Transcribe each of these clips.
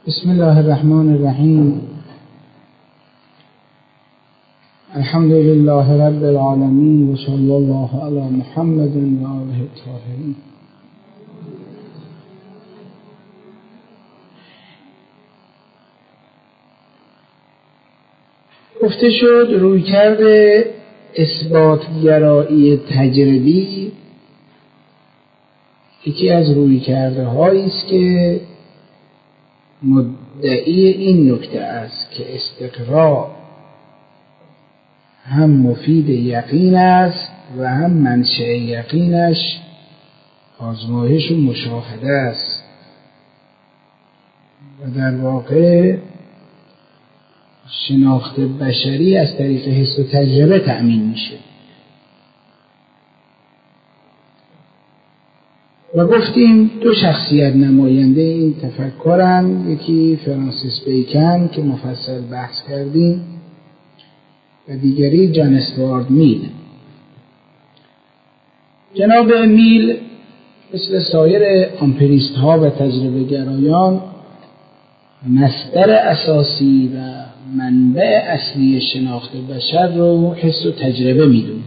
بسم الله الرحمن الرحیم. الحمد لله رب العالمین و صلی الله علی محمد و آله الطاهرین. گفته شد رویکرد اثباتگرایی تجربی یکی از رویکردهایی است که مدعی این نکته است که استقراء هم مفید یقین است و هم منشأ یقینش آزمایش و مشاهده است و در واقع شناخت بشری از طریق حس و تجربه تأمین میشه. و گفتیم دو شخصیت نماینده این تفکرن، یکی فرانسیس بیکن که مفصل بحث کردیم و دیگری جان استوارت میل. جناب میل مثل سایر امپریست ها و تجربه گرایان مصدر اساسی و منبع اصلی شناخت بشر رو حس و تجربه میدونه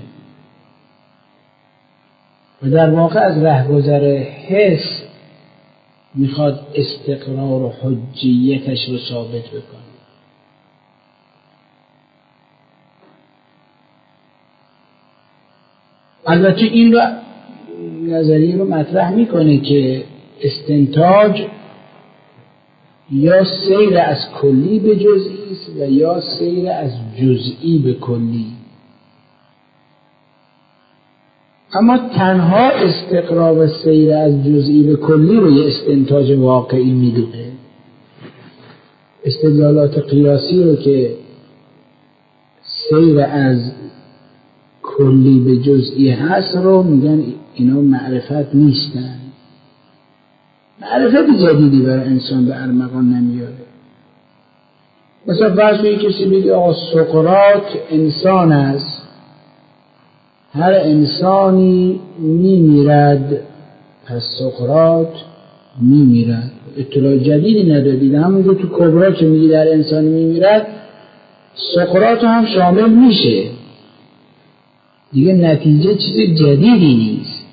و در واقع از رهگذر حس میخواد استقرار و حجیتش رو ثابت بکنه. البته این رو نظریه رو مطرح میکنه که استنتاج یا سیر از کلی به جزئی است و یا سیر از جزئی به کلی، اما تنها استقرار و سیر از جزئی به کلی رو یه استنتاج واقعی میدونه. استدلالات قیاسی رو که سیر از کلی به جزئی هست رو میگن اینا معرفت نیستن، معرفت جدیدی برای انسان به ارمغان نمیاره. مثلا فرض کنید کسی بگه آقا سقراط انسان است، هر انسانی میمیرد، پس سقراط میمیرد. اطلاع جدیدی ندادید، همونجور تو کبرا که میگی در انسانی میمیرد، سقراط هم شامل میشه دیگه، نتیجه چیز جدیدی نیست.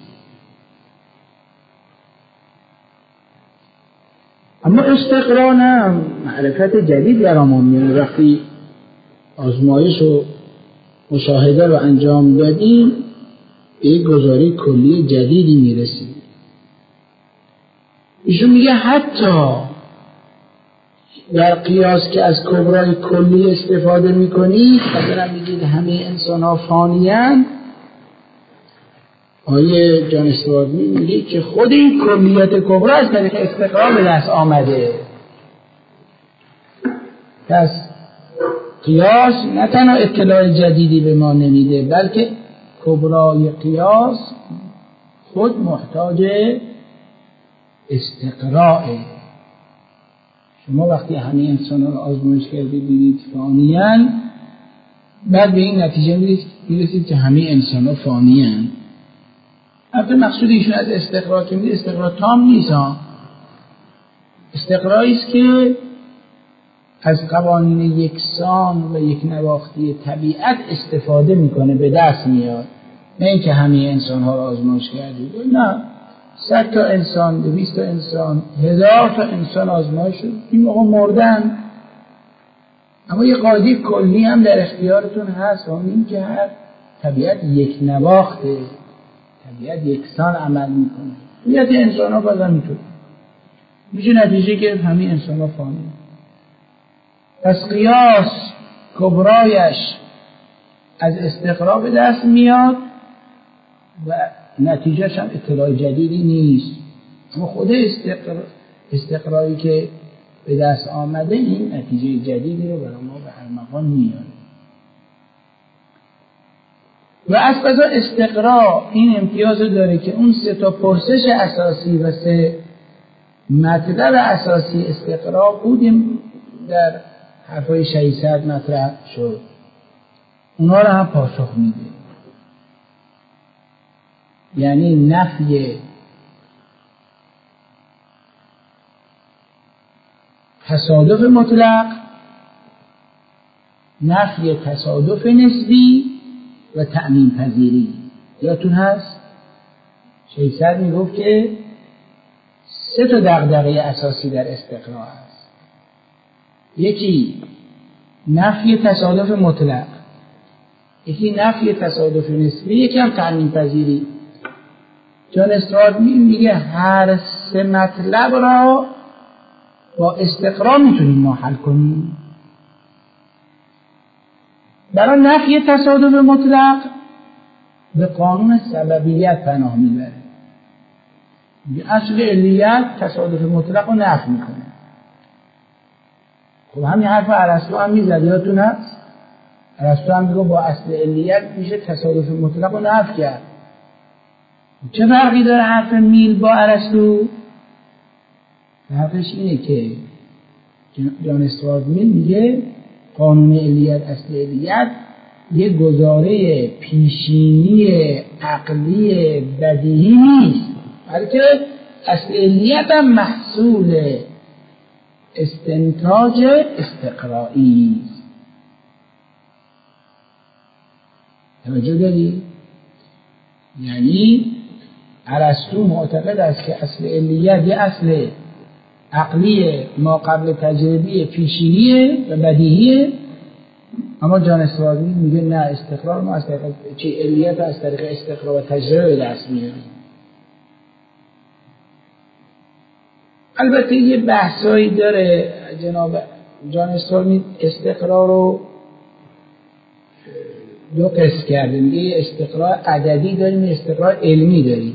اما استقرا هم معرفت جدید برامون میاره. وقتی آزمایش و مشاهده رو انجام دادیم به یک گزاره کلی جدیدی میرسیم. ایشون میگه حتی در قیاس که از کبرای کلی استفاده میکنید، مثلا میگید همه انسان ها فانی‌اند، آیه جان استوارت میگه که خود این کلیت کبرا از طریق استقرار به دست آمده. پس قیاس نه تنها اطلاع جدیدی به ما نمیده، بلکه کبرای قیاس خود محتاج استقراءه. شما وقتی همه انسان ها رو آزمایش کردید دیدید فانی‌اند، بعد به این نتیجه میرسید که همه انسان ها فانی‌اند. البته مقصود ایشون از استقراء که میگه استقراء تام نیست، استقرائی است که از قوانین یکسان و یک نواختی طبیعت استفاده میکنه، به دست میاد. نه اینکه همه انسان ها رو آزمایش کردید، نه، 100 تا انسان، 200 تا انسان، 1000 تا انسان آزمایش شد، این موقع مردن. اما یه قاعده کلی هم در اختیارتون هست، و این که هر طبیعت یک نواخته، طبیعت یکسان عمل میکنه. طبیعت انسان ها بازم میتونه میشه نتیجه گرفت همه انسان ها فانی. پس قیاس کبرایش از استقراء به دست میاد و نتیجهش هم اطلاع جدیدی نیست، اما خود استقرایی که به دست آمده این نتیجه جدیدی رو برای ما به ارمغان میاره. و از قضا استقراء این امتیاز داره که اون 3 تا پرسش اساسی و 3 مطلب اساسی استقراء بودیم در حرفای 600 مطرح شد، اونا رو هم پاسخ میده. یعنی نفی تصادف مطلق، نفی تصادف نسبی و تعمیم پذیری. یادتون هست شیخ سعد میگفت که 3 دغدغه اساسی در استقرا هست. یکی نفی تصادف مطلق، یکی نفی تصادف نسبی، یکی هم تعمیم پذیری. جان استراد میگه هر 3 مطلب را با استقرا میتونیم ما حل کنیم. برای نفی تصادف مطلق به قانون سببیت پناه میبره. اصل علیت تصادف مطلق رو نفی میکنه. خب همین حرف ارسطو هم میزد، یادتون هست؟ ارسطو هم میگه با اصل علیت میشه تصادف مطلق رو نفی کرد. چه فرقی داره حرف میل با ارسطو؟ فرقش اینه که جان استوارت میل میگه قانون علیت، اصل علیت یه گزاره پیشینی عقلی بدیهی نیست، بلکه اصل علیت هم محصول استنتاج استقرایی است. توجه داری؟ یعنی ارسطو معتقد است که اصل علیت یه اصل عقلی ما قبل تجربی پیشینیه و بدیهیه، اما جان استوارت میگه نه، استقرار ما از طریق علیت از طریق استقرار و تجربه دست میاریم. البته یه بحثایی داره جناب جان استوارت، استقرار رو 2 قسم کرده. میگه استقرار عددی داریم، استقرار علمی داریم.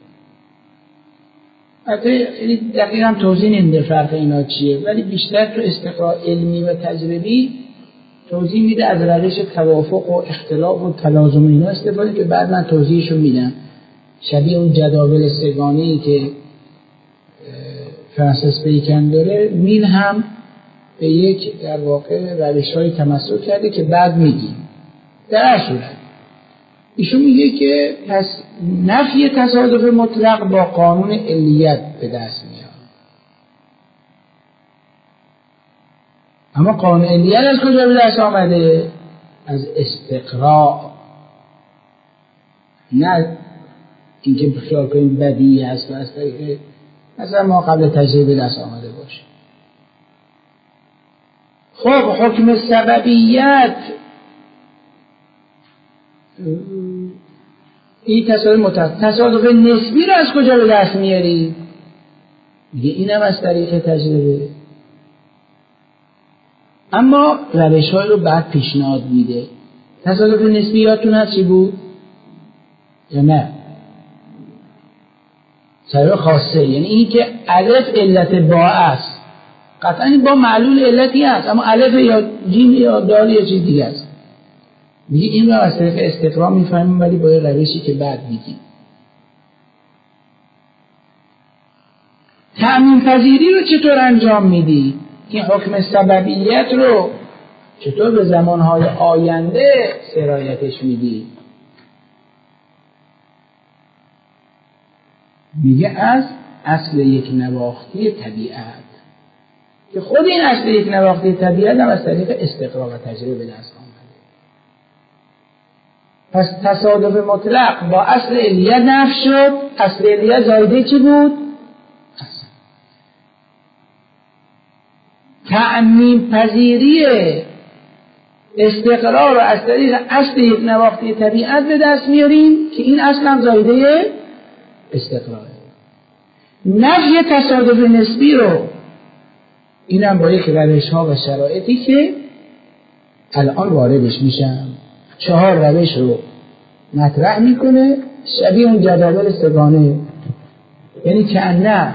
البته دقیقا توضیح نمیده فرق اینا چیه، ولی بیشتر تو استقرار علمی و تجربی توضیح میده از روش توافق و اختلاف و تلازم اینا استفاده، که بعد من توضیحشو میدم. شبیه اون جداول سگانه‌ای که فرانسیس بیکن داره، میل هم به یک در واقع روش‌های تمسک کرده که بعد میگیم. در صورت ایشون میگه که پس نفی تصادف مطلق با قانون علیت به دست میاد. اما قانون علیت از کجا به دست آمده؟ از استقراء. نه اینکه بخیال کنیم بدیهی هست و از طریق مثلا ما قبل تجربه دست آمده باشه. خب حکم سببیت این تصادف نسبی رو از کجا به دست میاری؟ میگه اینم از طریق تجربه. اما روش های رو بعد پیشنهاد میده. تصادف نسبی یادتون هست چی بود؟ یا نه؟ سبب خاصه، یعنی این که الف علت با است. قطعا این با معلول علتی هست، اما الف یا جیم یا دال یا چیز دیگه است. میگه این رو از طریق استقرار میفهمیم، ولی با یه روشی که بعد میگیم. تعمیم پذیری رو چطور انجام میدی؟ این حکم سببیت رو چطور به زمانهای آینده سرایتش میدی؟ میگه از اصل یک نواختی طبیعت، که خود این اصل یک نواختی طبیعت هم از طریق استقرار و تجربه دست آمده. پس تصادف مطلق با اصل علیت نفی شد. اصل علیت زایده چی بود؟ اصل. تعمیم پذیری استقرار رو از طریق اصل یک نواختی طبیعت به دست میاریم که این اصل هم زایده استقراره. نفی تصادف نسبی رو اینم با یک روش ها و شرایطی که الان واردش میشم 4 روش رو مطرح میکنه، شبیه اون جداول سگانه. یعنی که نه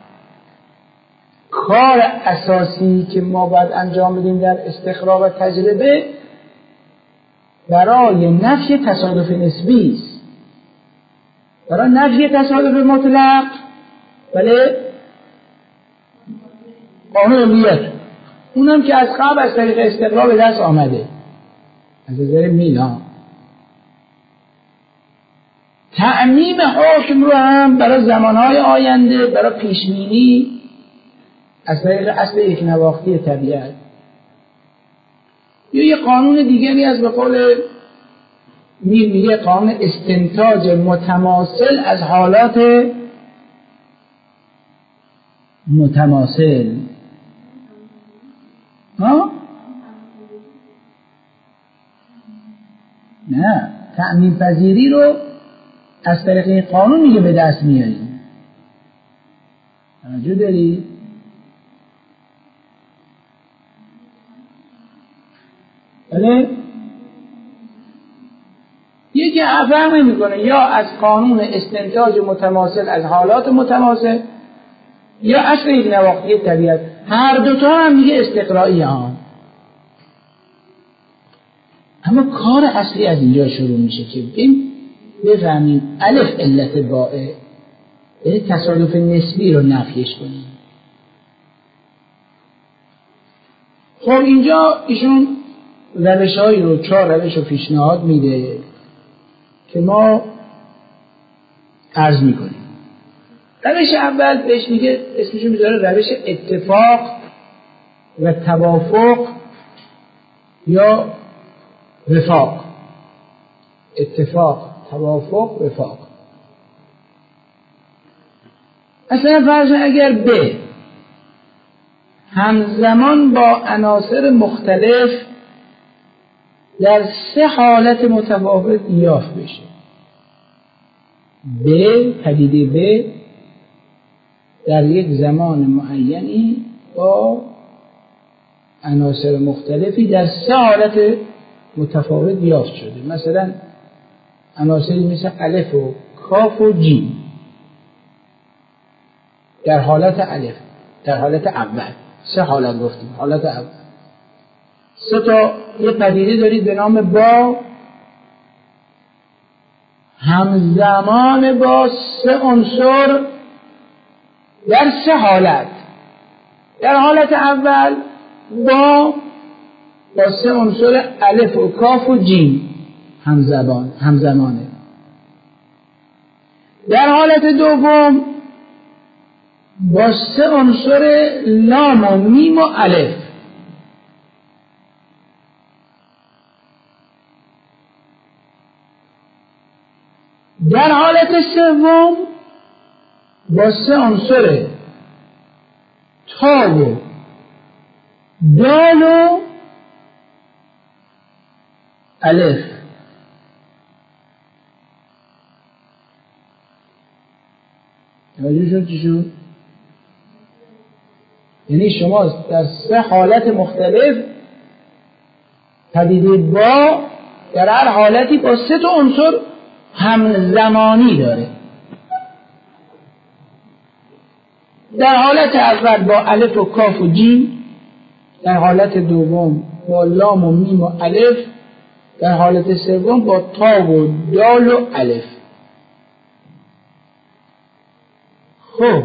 کار اساسی که ما باید انجام بدیم در استقرار و تجربه برای نفی تصادف نسبی است. برای نفی تصادف مطلق بله قانون علیت، اونم که از قبل از طریق استقرار به دست آمده از نظر میلان. تعمیم حکم رو هم برای زمانهای آینده، برای پیشبینی از طریق اصل یک نواختی طبیعت. یا یه قانون دیگری از به قول میگه قانون استنتاج متماثل از حالات متماثل. ها؟ نه، تأمین پذیری رو از طریق این قانون میگه به دست میاری. توجه داری؟ بله؟ یکی فرق نمی‌کنه یا از قانون استنتاج متماثل از حالات متماثل یا اصل یک نواختی طبیعت. هر دوتا هم میگه استقرایی ها. اما کار اصلی از اینجا شروع میشه که بفهمیم الف علت بائه، یعنی تصادف نسبی رو نفیش کنیم. خب اینجا ایشون روش‌هایی رو 4 روش رو پیشنهاد میده که ما عرض میکنیم. روش اول بهش میگه، اسمشو میذاره روش اتفاق و توافق یا وفاق. اتفاق، توافق، وفاق. اصلا فرض اگر به همزمان با عناصر مختلف در 3 حالت متفاوت یافت بشه. به پدیده به در یک زمان معینی با عناصر مختلفی در 3 حالت متفاوت یافت شده. مثلا عناصری مثل الف و کاف و جیم در حالت الف، در حالت اول 3 حالت گفتیم. حالت اول 3 تا یه پدیده دارید به نام با، همزمان با 3 عنصر در 3 حالت. در حالت اول با 3 عنصر الف و کاف و جیم همزمانه. در حالت دوم با 3 عنصر لام و میم و الف. در حالت سوم با 3 عنصر تا و دال و الف. توجه شد چی شد؟ یعنی شما در 3 حالت مختلف پدیده با در هر حالتی با 3 تا عنصر همزمانی داره. در حالت اول با الف و کاف و جیم، در حالت دوم با لام و میم و الف، در حالت سوم با تا و دال و الف. خب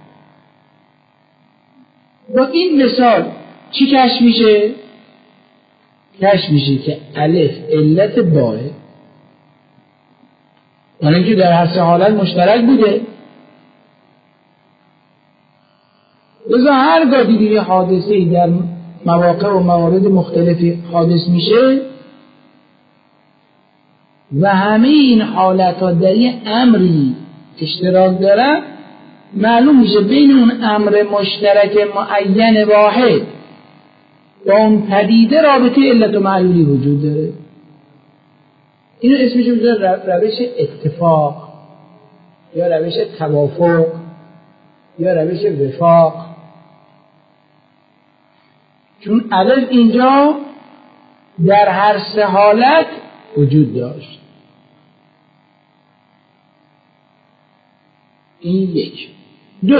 با این مثال چی کشف میشه؟ کشف میشه که الف علت باه، یعنی اینکه در هر 3 حالت مشترک بوده. لذا هرگاه دیدی یه حادثه‌ای در مواقع و موارد مختلفی حادث میشه و همه این حالتها در یه امری اشتراک دارن، معلوم میشه بین اون امر مشترک معین واحد با اون پدیده رابطه علت و معلولی وجود داره. اینو اسمش میذاره روش اتفاق یا روش توافق یا روش وفاق. چون الف اینجا در هر 3 حالت وجود داشت. این 1. 2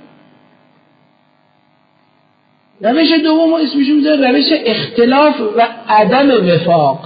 روش دوم اسمش میذاره روش اختلاف و عدم وفاق.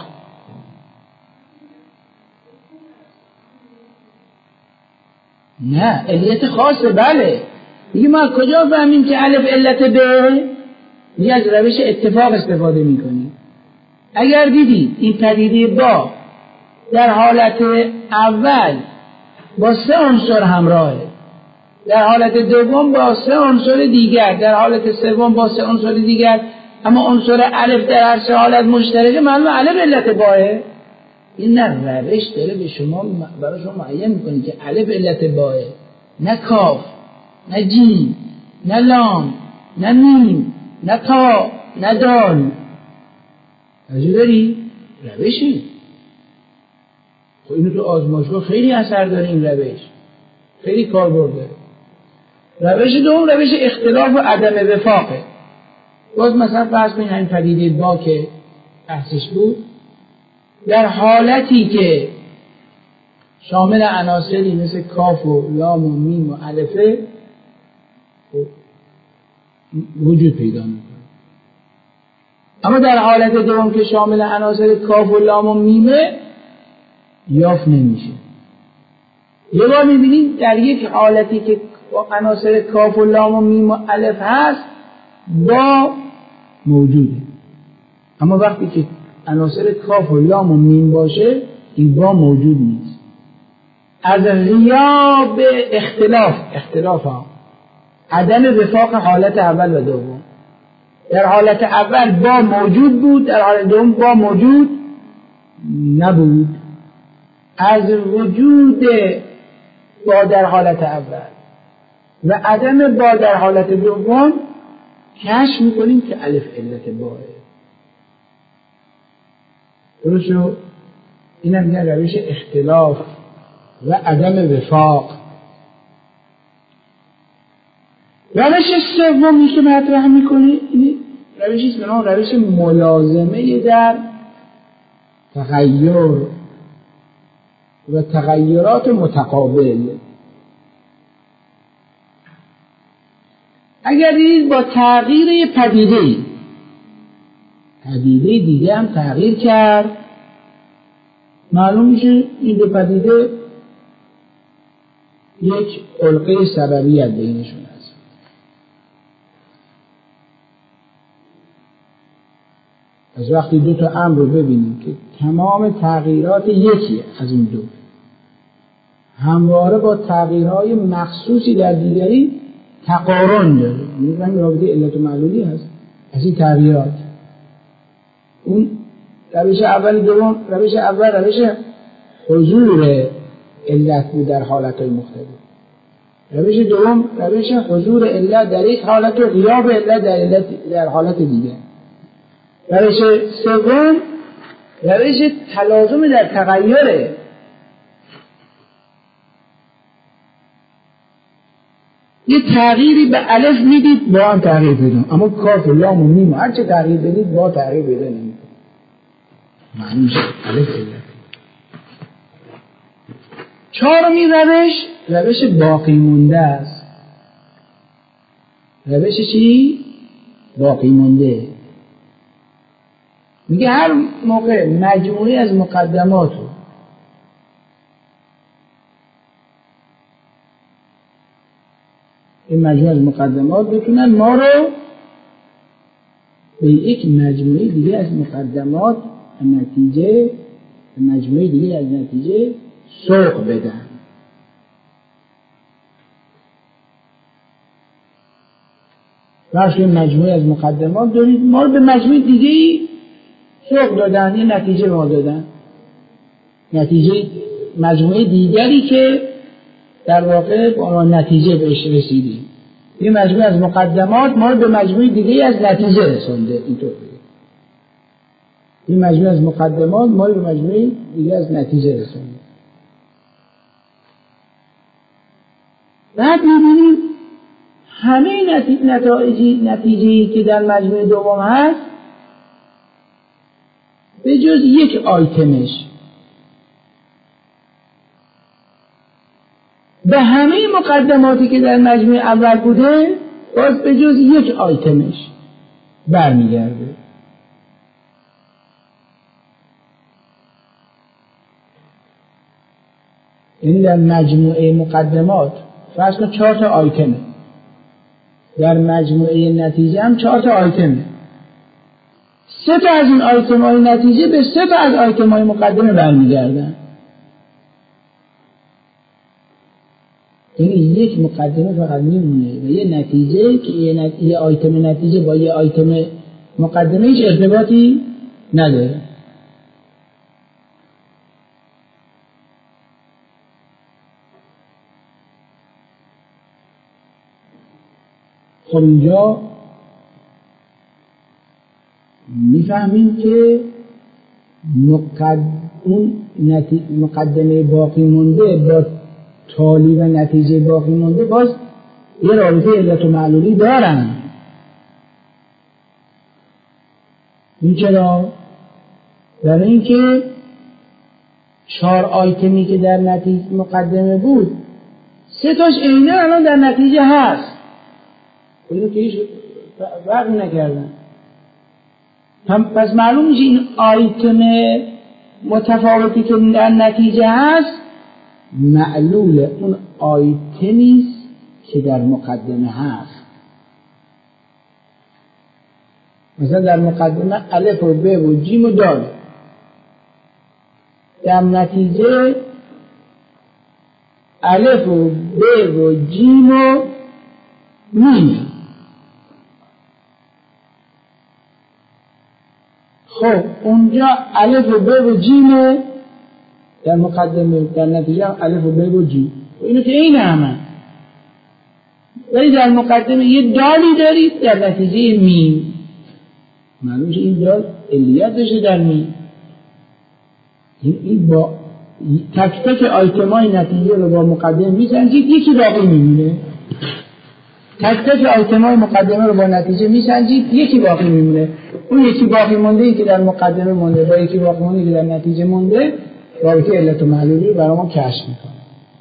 نه، علت خاصه. بله، میگه ما کجا فهمیم که الف علت به؟ میگه از روش اتفاق استفاده میکنیم. اگر دیدی این پدیده با در حالت اول با 3 عنصر همراهه، در حالت دوم با 3 عنصر دیگر، در حالت سوم با 3 عنصر دیگر، اما عنصر الف در هر 3 حالت مشترکه، معلومه الف علت باه. این نه روش داره به شما برای شما معین میکنه که الف علت باه، نه کاف، نه جیم، نه لام، نه میم، نه تا، نه دال. توجه داری؟ روشی. خب اینو تو آزمایشگاه خیلی اثر داره، این روش خیلی کاربرد داره. روش دوم روش اختلاف و عدم وفاقه. باز مثلا فرض کنید این پدیده با که بحثش بود، در حالتی که شامل عناصری مثل کاف و لام و میم و الفه وجود پیدا میکنه، اما در حالت دوم که شامل عناصر کاف و لام و میمه یافت نمیشه. یه بار میبینید در یک حالتی که عناصر کاف و لام و میم و الف هست با موجوده، اما وقتی که عناصر کاف و لام و میم باشه این با موجود نیست. از غیاب اختلاف ها، عدم وفاق حالت اول و دوم. در حالت اول با موجود بود، در حالت دوم با موجود نبود. از وجود با در حالت اول و عدم با در حالت دوم کشف میکنیم که الف علت باه. درست شد؟ این هم میگن روش اختلاف و عدم وفاق. روش سومی که مطرح میکنی این روشی به نام روش ملازمه در تغییر و تغییرات متقابل. اگر دید با تغییر پدیده دیگه هم تغییر کرد، معلوم میشه این دو پدیده یک علقه سببیت بینشون هست. از وقتی دو تا امر رو ببینیم که تمام تغییرات یکی از این دو همواره با تغییرهای مخصوصی در دیگری تقارن داره، میگن رابطه علت و معلولی هست از این تغییرات. اون روش اول دوم، روش اول روش حضور علت بود در حالتهای مختلف، روش دوم روش حضور علت در یک حالت و غیاب علت در حالت دیگه. روش سوم روش تلازم در تغییره. یه تغییری به الف میدید با هم تغییر بدون، اما کاف و لام و میم هر چه تغییر بدید با تغییر پیدا نمیکنه. معنی میشه الف علت. چهارمی روش باقی مونده است. روش چی؟ باقی مونده. میگه هر موقع مجموعی از مقدمات رو این مجموعه از مقدمات بتونن ما رو به یک مجموعه دیگه از مقدمات نتیجه، به مجموعه دیگه از نتیجه سوق بدن. وقتی مجموعه از مقدمات دارید ما رو به مجموعه دیگه سوق دادن، یه نتیجه ما دادن، نتیجه مجموعه دیگری که در واقع با ما نتیجه بهش رسیدیم. یه مجموعه از مقدمات ما رو به مجموعه دیگه از نتیجه رسونده. اینطور بگیم این مجموعه از مقدمات ما رو به مجموعه دیگه از نتیجه رسونده. بعد می‌بینیم همه نتیجه‌ای که در مجموعه دوم هست به جز یک آیتمش به همه مقدماتی که در مجموعه اول بوده باز به جز یک آیتمش برمیگرده. یعنی در مجموعه مقدمات فرض کن 4 تا آیتمه، در مجموعه نتیجه هم 4 تا آیتمه. 3 تا از این آیتم‌های نتیجه به 3 تا از آیتم‌های مقدمه برمیگردن. یعنی یک مقدمه فقط میمونه و یه نتیجه که یه آیتم نتیجه با یه آیتم مقدمه هیچ ارتباطی نداره. خب اینجا میفهمیم که اون مقدمه باقی مونده با تالی و نتیجه باقی مونده باز یه رابطه علت و معلولی دارن. این چرا؟ برای اینکه 4 آیتمی که در نتیجه مقدمه بود 3 تاش عیناً الان در نتیجه هست، اینو که هیچ فرق نکردن. پس معلوم میشه این آیتم متفاوتی که در نتیجه هست معلول اون آیتمیست که در مقدمه هست. مثلا در مقدمه الف و ب و جیم و دال، در نتیجه الف و ب و جیم و میم. خب اونجا الف و ب و جیم در مقدمه، در نتیجه الف و ب و جیم، اینو که این همه، ولی در مقدمه یه دالی دارید در نتیجه میم. معلومه این دال علیت داشته در میم. این با تک تک آیتمای نتیجه رو با مقدمه میسنجید، یکی باقی میمونه. تک تک آیتمای مقدمه رو با نتیجه میسنجید، یکی باقی میمونه. اون یکی باقی مونده ای که در مقدمه مونده با یکی باقی مونده که در نتیجه مونده رابطه علت و معلولی رو برای ما کشف میکنه.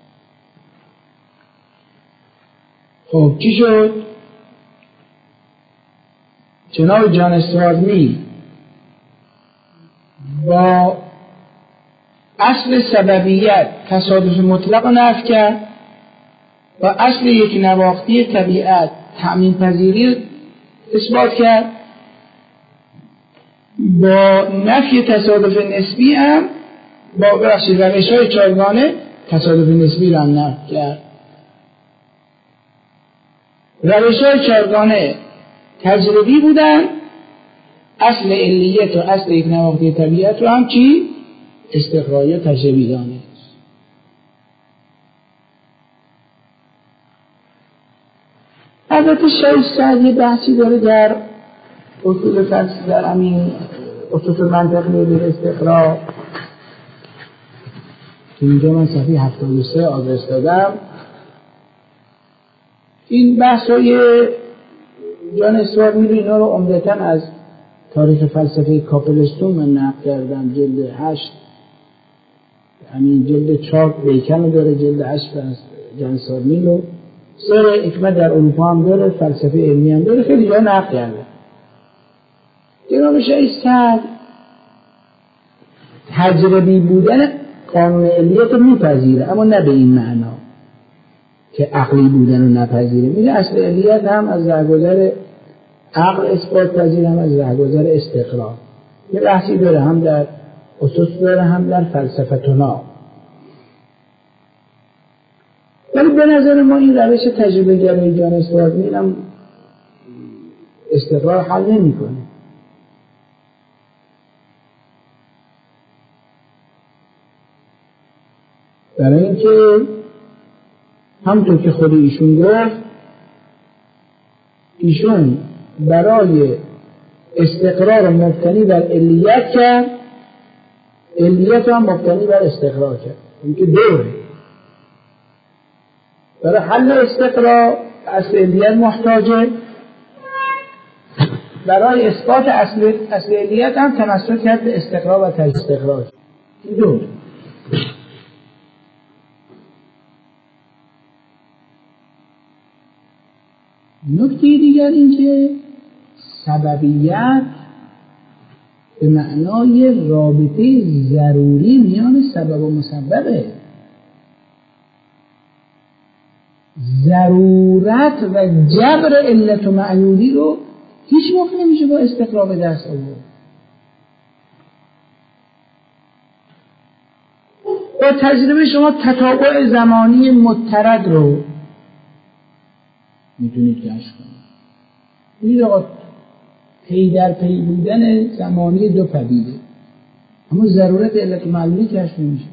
خب چی شد؟ جناب جان استوارت میل با اصل سببیت تصادف مطلق رو نفی کرد، با اصل یک نواختی طبیعت تعمیم پذیری اثبات کرد، با نفی تصادف نسبی هم با روش‌های چارگانه تصادف نسبی رو هم نفی کرد. روش‌های چارگانه تجربی بودن، اصل علیت و اصل یک نواختی طبیعت رو هم چی؟ استقرایی و تجربی دانست. البته شیخ سعدی یه بحثی داره در اصول فلسفه، در همین اصول منطقی به استقرا که اینجا من صفحه 73 آدرس دادم. این بحثای جان استوارت میل اینا رو عمدتاً از تاریخ فلسفه کاپلستون من نقل کردم، جلد 8. همین جلد 4 بیکن رو داره، جلد 8 جان استوارت میل رو، سر حکمت در اروپا هم داره، فلسفه علمی هم داره، خیلی جا نقل کرده. جناب شیخ سعدی تجربی بودن قانون علیت رو میپذیره، اما نه به این معنا که عقلی بودن رو نپذیره. میگه اصل علیت هم از رهگذر عقل اثبات پذیر، هم از رهگذر استقرار. یه بحثی داره، هم در اسس داره، هم در فلسفتنا. ولی به نظر ما این روش تجربه گرای جان استوارت میل هم استقرار حل نمی کنه. برای اینکه همونطور که خود ایشون گفت، ایشون برای استقرار مبتنی بر علیت کرد، علیت هم مبتنی بر استقرار کرد. این که دوره. برای حل استقرار اصل علیت محتاجه، برای اثبات اصل علیت هم تمسک کرد به استقرار و تجستقرار. این دوره. نکته دیگر این که سببیت به معنای رابطه ضروری میان سبب و مسببه. ضرورت و جبر علت و معلولی رو هیچ موقع نمیشه با استقرار به دست آورد. با تجربه شما تتابع زمانی مضطرد رو میتونید کشف کنید. ببینید آقا پی در پی بودن زمانی دو پدیده، اما ضرورت علت معلولی کشف نمیشه.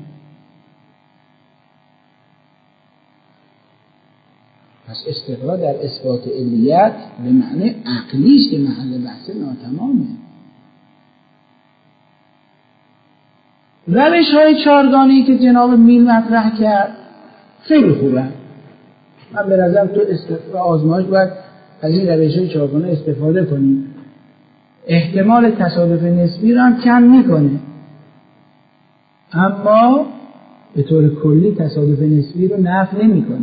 پس استقرار در اثبات علیت به معنی عقلی است که محل بحث ناتمامه. روش های چارگانه‌ای که جناب میل مطرح کرد خیلی خوبه. من به نظرم تو آزمایش باید از این روش های چارگانه استفاده کنیم. احتمال تصادف نسبی رو هم کم میکنه، اما به طور کلی تصادف نسبی رو نفی نمیکنه.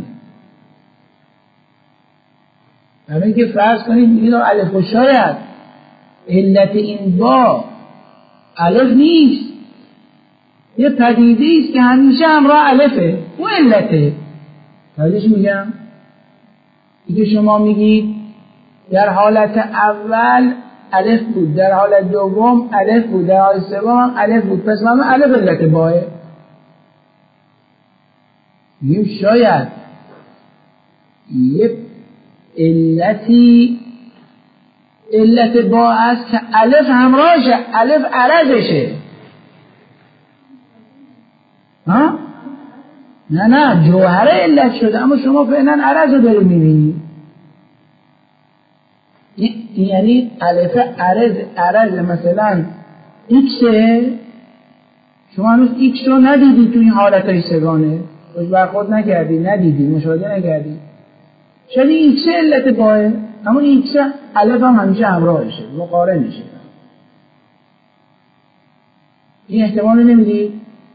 برای اینکه فرض کنید این الف و شاید علت این با الف نیست، یه پدیده است که همیشه همراه الفه، اون علته. حالیش میگم دیگه شما میگید در حالت اول الف بود، در حالت دوم الف بود، در حالت سوم هم الف بود، پس من الف علت باه. میگیم شاید یه علتی علت با است که الف همراهشه، الف عرضشه. ها؟ نه جوهره علت شده، اما شما فعلا عرض رو داری میبینی. یعنی الف عرض مثلا ایکسه، شما هنوز ایکس رو ندیدی تو این حالتهای سگانه، خوش برخورد نکردی، ندیدی، مشاهده نکردی. شاید این ایکسه علت باه، اما این ایکسه الف هم همیشه همراهشه، مقارنشه. این احتمال نمیدید؟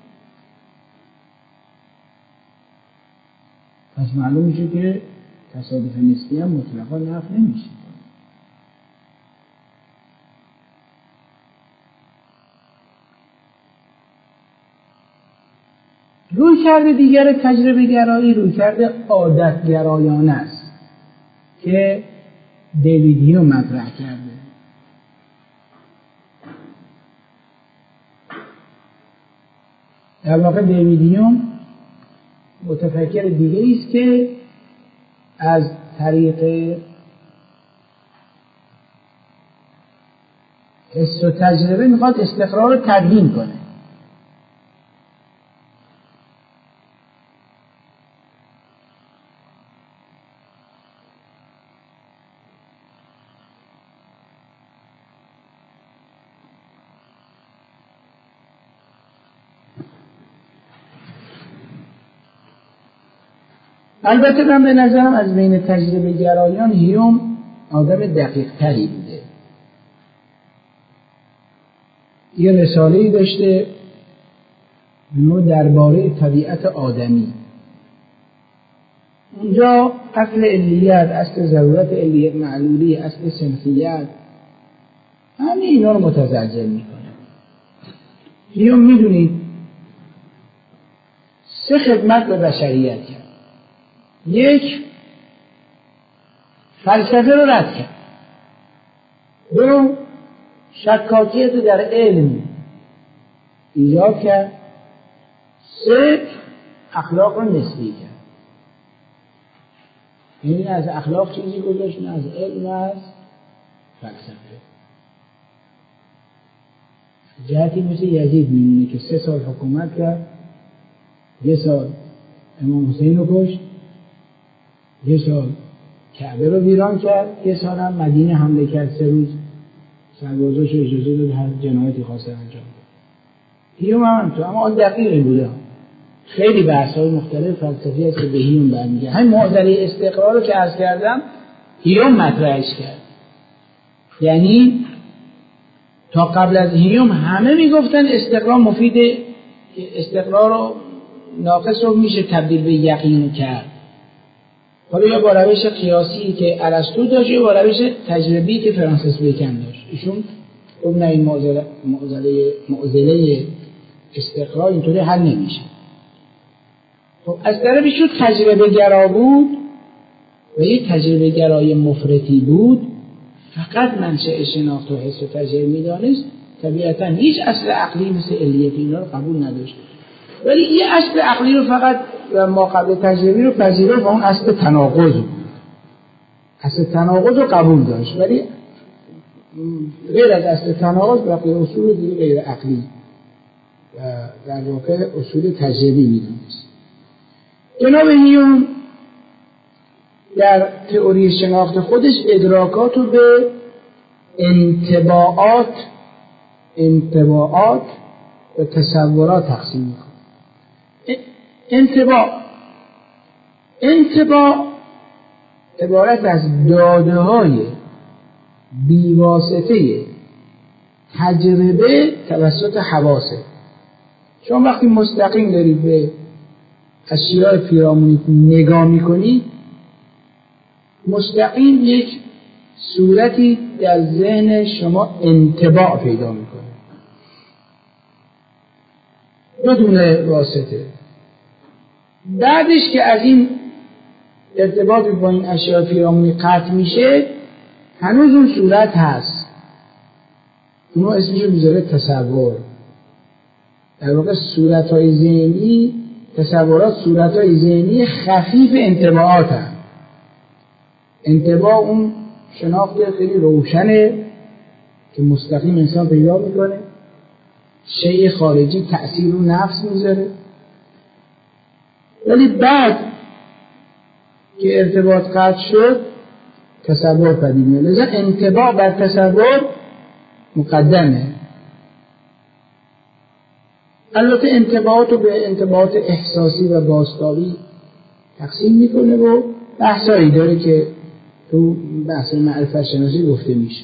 پس معلوم میشه که تصادف نسبی هم مطلقا نفی نمیشه. روی کرده دیگر تجربه گرایی روی کرده عادت گرایانه است که دیوید هیوم مطرح کرده. در واقع دیوید هیوم متفکر دیگه است که از طریق حس و تجربه میخواد استقرار رو تدوین کنه. البته من به نظرم از بین تجربه گرایان هیوم آدم دقیق تری بوده. یه رساله‌ای داشته درباره طبیعت آدمی. اونجا اصل علیت، اصل ضرورت علیت معلولی، اصل صنفیت، همه اینا رو متزلزل میکنه. هیوم میدونید 3 خدمت به بشریت کرد. 1 فلسفه رو رد کرد. 2 شکاکیت در علم ایجاد کرد. 3 اخلاق رو نسبی کرد. یعنی از اخلاق چیزی گذاشت، نه از علم، از فلسفه. جهتی مثل یزید میمونه که 3 سال حکومت کرد، 1 سال امام حسین رو کشت، 1 سال کعبه رو ویران کرد، 1 سال هم مدینه حمله کرد، 3 روز سربازاش اجازه داد هر جنایتی خواستن انجام بده. هیوم هم تو، اما آن دقیقی بوده. خیلی بحث‌های مختلف فلسفی هست که به هیوم برمیگرده. همین معادله استقرار رو که عرض کردم هیوم مطرحش کرد. یعنی تا قبل از هیوم همه میگفتن استقرار مفیده، استقرار رو ناقص رو میشه تبدیل به یقین کرد. حالا یا با روش قیاسی که ارسطو داشت یا با روش تجربی که فرانسیس بیکن داشت. ایشون خب نه این معضله استقرار اینطوری حل نمیشه. خب از طرف ایشون تجربه گرا بود و یک تجربه گرای مفرطی بود، فقط منشأ شناخت و حس و تجربه میدانست، طبیعتا هیچ اصل عقلی مثل علیت اینا رو قبول نداشت. ولی یه اصل عقلی رو فقط ما قبل تجربی رو پذیرفت و اون اصل تناقض بود. اصل تناقض رو قبول داشت، ولی غیر از اصل تناقض بقیه اصول دیگه غیر عقلی و در واقع اصول تجربی میدونست. جناب هیوم در تئوری شناخت خودش ادراکات رو به انطباعات و تصورات تقسیم میکنه. انطباع عبارت از داده های بیواسطه تجربه توسط حواسه. شما وقتی مستقیم دارید به اشیاء پیرامونی نگاه میکنید، مستقیم یک صورتی در ذهن شما انطباع پیدا میکنه بدون واسطه. بعدش که از این ارتباط با این اشیاء پیرامونی قطع میشه، هنوز اون صورت هست، اونو اسمشو میذاره تصور. در واقع صورتهای ذهنی، تصورات صورتهای ذهنی خفیف انطباعات هست. انطباع اون شناخت خیلی روشنه که مستقیم انسان پیدا میکنه، شیء خارجی تأثیر رو نفس میذاره، ولی بعد که ارتباط قطع شد تصور پدید میاد. لذا انطباع بر تصور مقدمه. البته انطباعات رو به انطباعات احساسی و بازتابی تقسیم میکنه و بحثایی داره که تو بحث معرفت شناسی گفته میشه.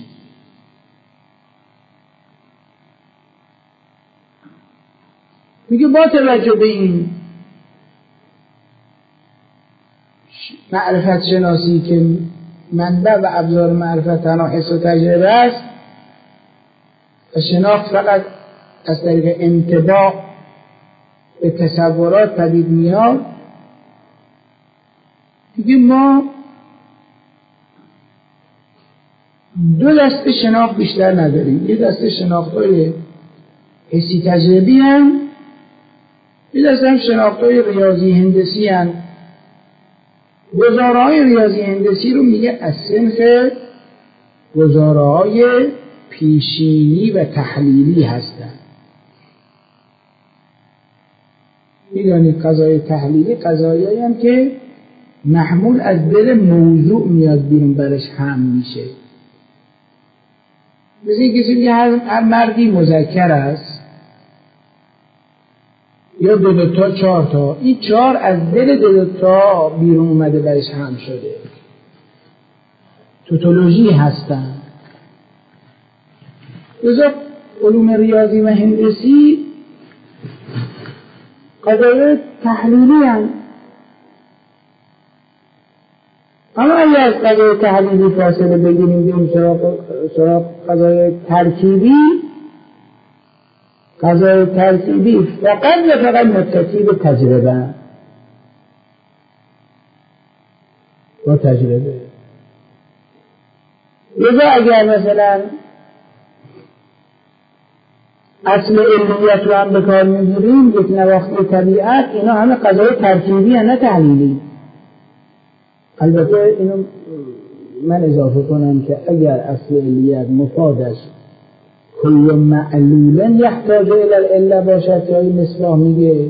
میگه با توجه به این معرفت شناسی که منبع و ابزار معرفت تنها حس و تجربه است و شناخت فقط از طریق انطباع به تصورات پدید میاد، دیگه ما دو دسته شناخت بیشتر نداریم. یه دسته شناخت‌های حسی تجربی هم، یه دسته هم شناخت‌های ریاضی هندسی هم. گزاره‌های ریاضی هندسی رو میگه از صنف گزاره‌های پیشینی و تحلیلی هستن. میدونید قضای تحلیلی قضایایی هم که محمول از دل موضوع میاد بیرون برش هم میشه. مثل این کسی که هر مردی مذکر است یا دو تا چهار تا، این چهار از دل دو تا بیرون اومده برش هم شده. توتولوژی هستن. لذا علوم ریاضی و هندسی قضایای تحلیلی هم. اما اگر از قضای تحلیلی فاصله بگیریم بریم سراغ قضای ترکیبی، قضای ترکیبی فقط و فقط متکی به تجربه با تجربه. لذا اگر مثلا اصل علمیت رو هم به کار میگیریم، یک نواخت طبیعت، اینا همه قضای ترکیبی هم نه تحلیلی. البته اینو من اضافه کنم که اگر اصل علیت مفادش کل معلولا یحتاج الی العله باشد که این مصباح میگه،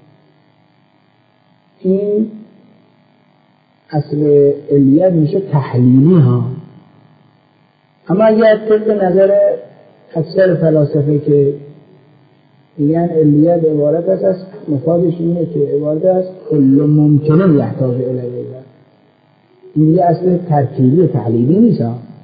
این اصل علیت میشه تحلیلی ها. اما اگر طبق نظر اکثر فلاسفه که میگن علیت عبارت است از مفادش اینه که عبارت است کل ممکنه یحتاج الی العله، این یه اصل ترکیبی تحلیلی نیست.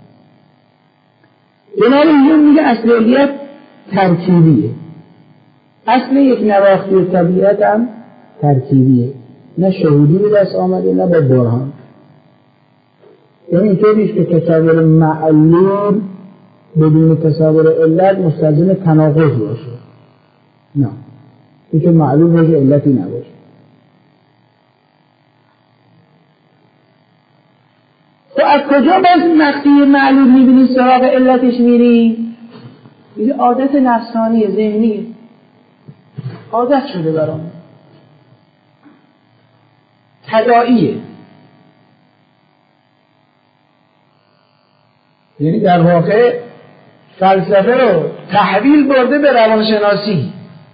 جناب هیوم میگه اصل علیت ترکیبیه. اصل یک نواختی طبیعت هم ترکیبیه، نه شهودی به دست آمده نه با برهان. یعنی اینطوریست که تصور معلول بدون تصور علت مستلزم تناقض باشه. نه، اینکه معلول باشه علتی نباشه. تو از کجا باز وقتی معلول میبینی سراغ علتش میری؟ یه عادت نفسانی ذهنیه، عادت شده برام، تداعیه. یعنی در واقع فلسفه رو تحویل برده به روانشناسی.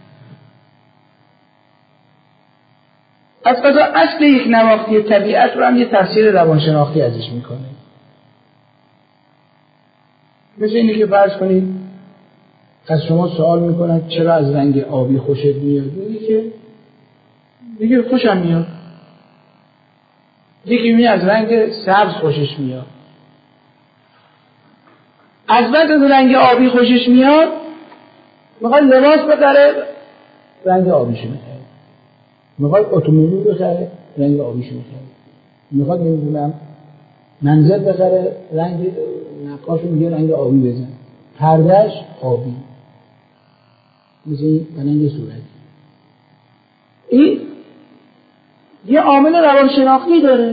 از قضا اصل یک نواختی طبیعت رو هم یه تفسیر روانشناختی ازش میکنه. مثل اینه که فرض کنید از شما سوال میکنن چرا از رنگ آبی خوشت میاد؟ میگه خوشم میاد. یکی میگه از رنگ سبز خوشش میاد. از بعد از رنگ آبی خوشش میاد میخواد لباس بخره، رنگ آبیشو میخره. میخواد اتومبیل بخره، رنگ آبیشو میخره. میخواد نمیدونم منزل بخره، رنگ نقاشو میگه رنگ آبی بزن، پردهش آبی، مثل رنگ صورتی. این یه عامل روانشناختی داره.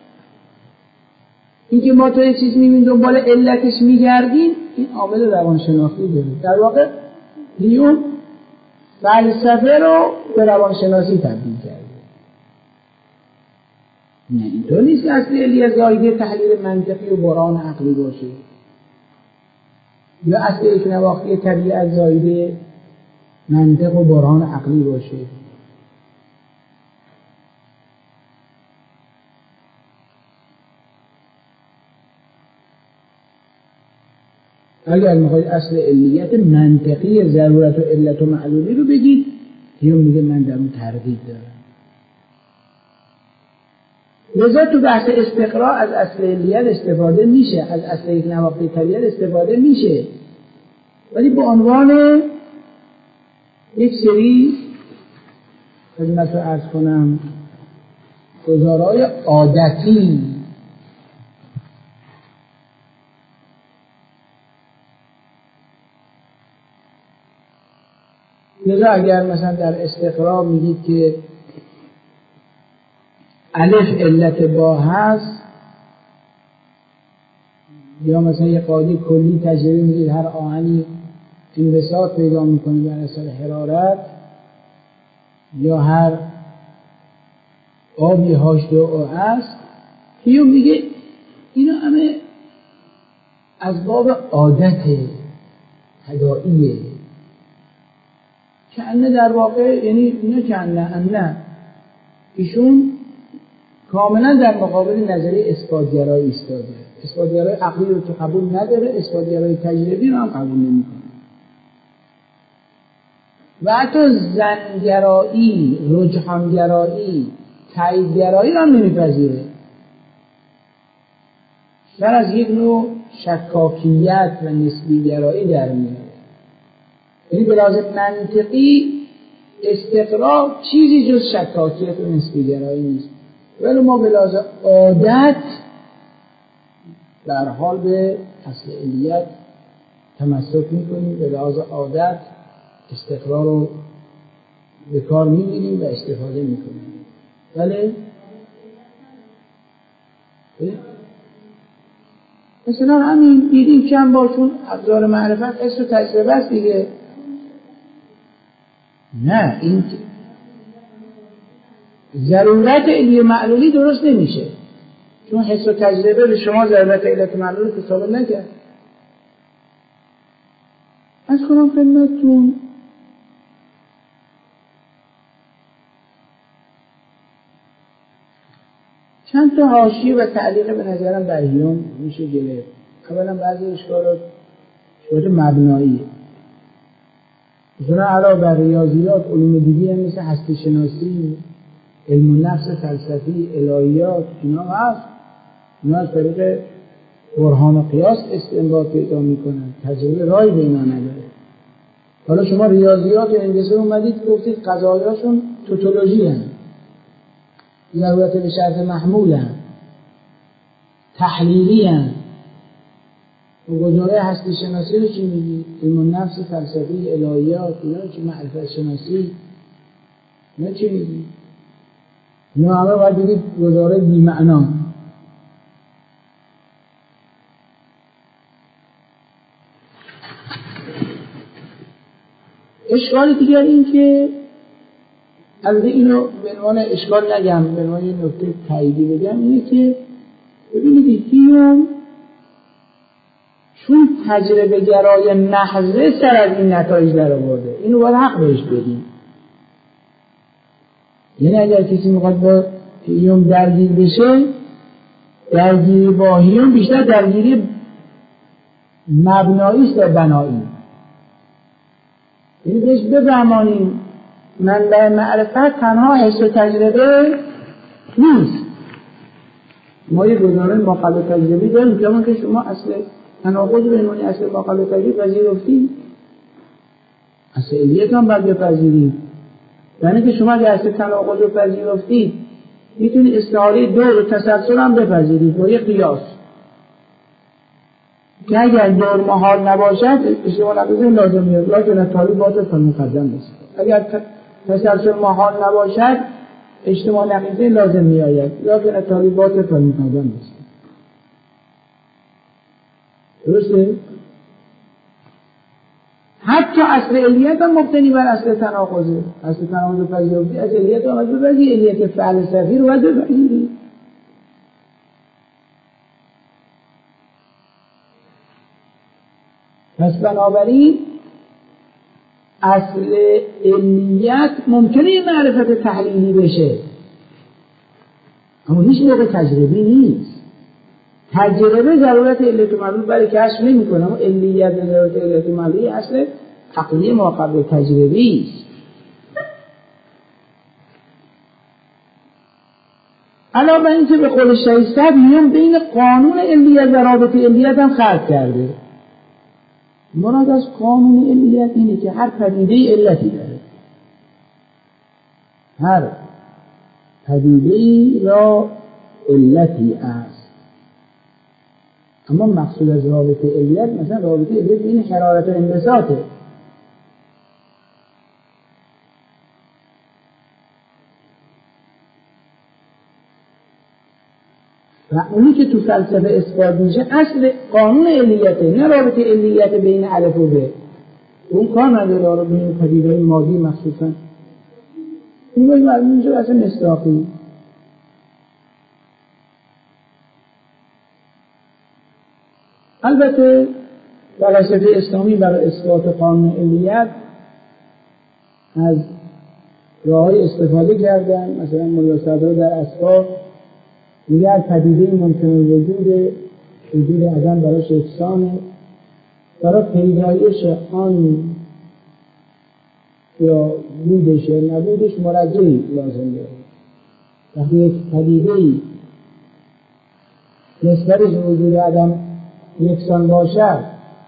اینکه ما تا یه چیز میبینیم دنبال علتش میگردیم، این عامل روانشناختی داره. در واقع هیوم فلسفه رو به روانشناسی تبدیل کرده. نه اینطور نیست که اصل علی از زایده تحلیل منطقی و برهان عقلی باشه، یا اصل یک نواختی طبیعت زایده منطق و برهان عقلی باشه. اگر میخواید اصل علیت منطقی ضرورت و علت و معلولی رو بگید، هیوم میگه من در اون تردید دارم. لذا تو بحث استقراء از اصل علیت استفاده میشه، از اصل یک نواختی طبیعت استفاده میشه، ولی به عنوان یک سری خدمت رو عرض کنم گزارهای عادتی. لذا اگر مثلا در استقراء میگید که الف علت با هست، یا مثلا یه قاعده کلی تجربه میگید هر آهنی انبساط پیدا میکنه بر اثر حرارت، یا هر آبی H2O است، هیوم میگه اینا همه از باب عادت تداعیه. کنه در واقع یعنی نه کنه ایشون کاملا در مقابل نظریه اثباتگرایی ایستاده. اثباتگرای عقلی رو که قبول نداره، اثباتگرای تجربی رو هم قبول نمیکنه. و حتی زنگرایی، رجحانگرایی، تاییدگرایی رو هم نمیپذیره. در از یک نوع شکاکیت و نسبیگرایی در میاره. یعنی به لحاظ منطقی استقراء چیزی جز شکاکیت و نسبیگرایی نیست، ولی ما به لحاظ عادت در حال به اصل علیت تمسک میکنیم، به لحاظ عادت استقراء رو به کار میگیریم و استفاده میکنیم. ولی مثلا همین دیدیم چند بار چون ابزار معرفت حس و تجربه است دیگه. نه این ضرورت علی معلولی درست نمیشه، چون حس و تجربه به شما ضرورت علت معلول تصابه نکرد. از کنم خدمتتون چند تا حاشیه و تعلیق به نظرم بر هیوم میشه گرفت. اولا بعضی اشکالات مبناییه، مثلا علاوه بر ریاضیات علوم دیگه هم مثل هستی شناسی، علم النفس فلسفی، الهیات، اینا هست. اینا از طریق برهان و قیاس استنباط پیدا میکنن، تجربه رای به اینا نداره. حالا شما ریاضیات و هندسه اومدید گفتید قضایاشون توتولوژی هست، ضرورت به شرط محمول هست، تحلیلی هست. و گزاره هستی شناسی رو چی میگی؟ علم النفس فلسفی، الهیات، اینا رو چی؟ معرفت شناسی، اینا چی میگی؟ اینا همه باید بگید گزاره بی معنا. اشکال دیگر این که البته اینو به عنوان اشکال نگم، به عنوان نکته تاییدی بگم، اینه که ببینید هیوم تجربه گرای محض سر از این نتایج در آورده. اینو باید حق بهش بدیم. یعنی اگر کسی میخواد با هیوم درگیر بشه، درگیری با هیوم بیشتر درگیری مبنایی است تا بنایی. یعنی بهش بفهمانیم منبع معرفت تنها حس و تجربه نیست. ما یه گزاره ماقبل تجربی داریم که همون که شما اصل تناقض بینونی اصل ماقبل تجربی پذیرفتید، اصل علیت هم باید بپذیرید. یعنی که شما اگر اصل تناقض رو پذیرفتید میتونید استعاره دور و تسلسل هم بپذیرید با یک قیاس که اگر دور محال نباشد اشتمال نقیزه لازم میاد لکن تالی باطل فالمقدم نیست. اگر تسلسل محال نباشد اشتمال نقیزه لازم میآید لکن تالی باطل فالمقدم نیست. درسته؟ حتی اصل علیت هم مبتنی بر اصل تناقضه. اصل تناقض پذیرفتی از علیت هم باید بپذیری، علیت فلسفی رو باید بپذیری. پس بنابراین اصل علیت ممکنه معرفت تحلیلی بشه اما هیچ موقع تجربی نیست. تجربه ضرورت علت و معلول برای کشف نمی کنه اما علیت ضرورت علت و معلولی اصل عقلی ما قبل تجربی است. علاوه بر اینکه به قول شیخ صدر میگم بین قانون علیت و رابطه علیت هم خلق کرده. مراد از قانون علیت اینه که هر پدیده علتی داره، هر پدیده را علتی است. اما مقصود از رابطه علیت مثلا رابطه علیت این حرارت و انبساطه. و اونی که تو فلسفه اثبات میشه اصل قانون علیته، نه رابطه علیت بین الف و ب. اون کار نداره رو بین پدیده‌های مادی مخصوصا. این باید معلوم میشه اصلا مصداقی. البته فلسفه اسلامی برای اثبات قانون علیت از راه‌های استفاده کردن. مثلا ملا صدرا در اسباب میگه هر پدیده ممکن وجود عدم براش یکسانه، برای پیدایش آن یا بودش یا نبودش مرجعی لازم داره. وقتی یک پدیده‌ای نسبتش به وجود عدم یکسان باشد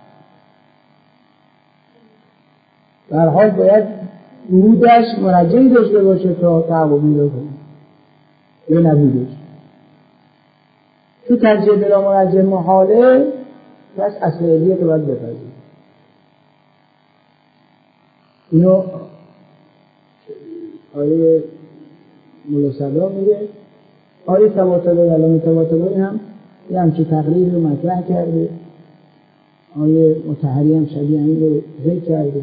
در حال باید بودش مرجعی داشته باشه تا تحقق پیدا کنه یا نبودش. تو ترجیح بلا مرجع محاله پس اصل علیت رو باید بپذیریم. اینو آیه ملا صدرا میگه. آیه طباطبایی علامه طباطبایی هم یه همچه تقریبی رو مطرح کرده. آیه مطهری هم شبیه همین رو ذکر کرده.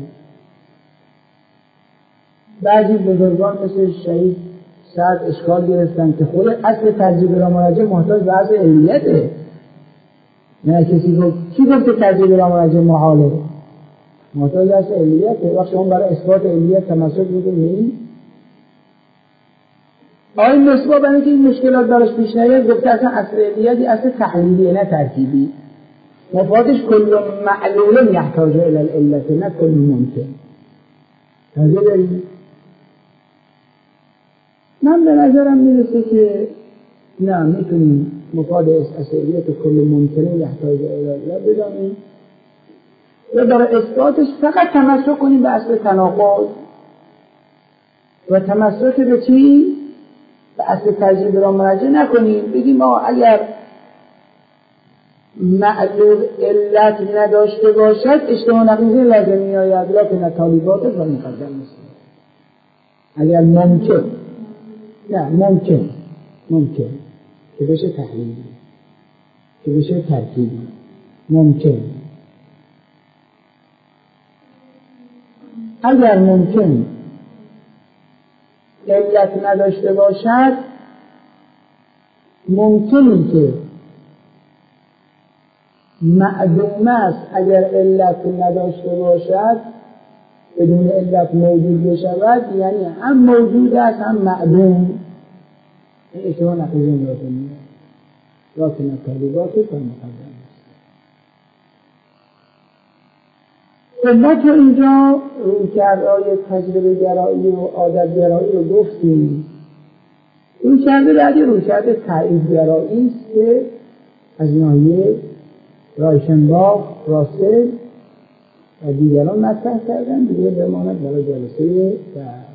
بعضی بزرگان مثل شهید سعد اشکال گرفتن که خود اصل ترجیح بلا مرجع محتاج به اصل علیته. نه کسی گفت کی گفت ترجیح بلا مرجع محاله؟ محتاج به اصل علیته. وقتی اون برای اثبات علیت تمسک بوده نیم. آقای مصباح برای اینکه این مشکلات براش پیش نیاد گفته اصلا اصل علیتی اصل تحلیلیه نه ترکیبی. مفادش کل معلول یحتاج الی العلت نه کل ممکن. توجه دارید؟ من به نظرم میرسه که نه میتونیم مفاد اصلیت کل ممکنه یحتاج الی العلت بدانیم و برای اثباتش فقط تمسک کنیم به اصل تناقض و تمسک به چی؟ به اصل ترجیح بلا مرجع نکنیم. بگیم ما اگر معلول علت نداشته باشد اشتباه نقیزه لازم می آید لکن طالبات و مقدم نیست. اگر ممکن نه ممکن که بشه تحلیلی که بشه ترکیبی ممکن. اگر ممکن علت نداشته باشد ممکنی که معدوم است اگر علت نداشته باشد، بدون علت موجود بشود، یعنی هم موجود است هم معدوم. این اشتباه نکنیم راکن طالبات تا مقدم است. ما تو اینجا رویکردهای تجربه گرایی و عادت گرایی رو گفتیم. رویکرد بعدی رویکرد تایید گرایی است که از ناحیه رایشنباخ، راسل و دیگران مطرح کردن. دیگه بماند برای جلسه بعد.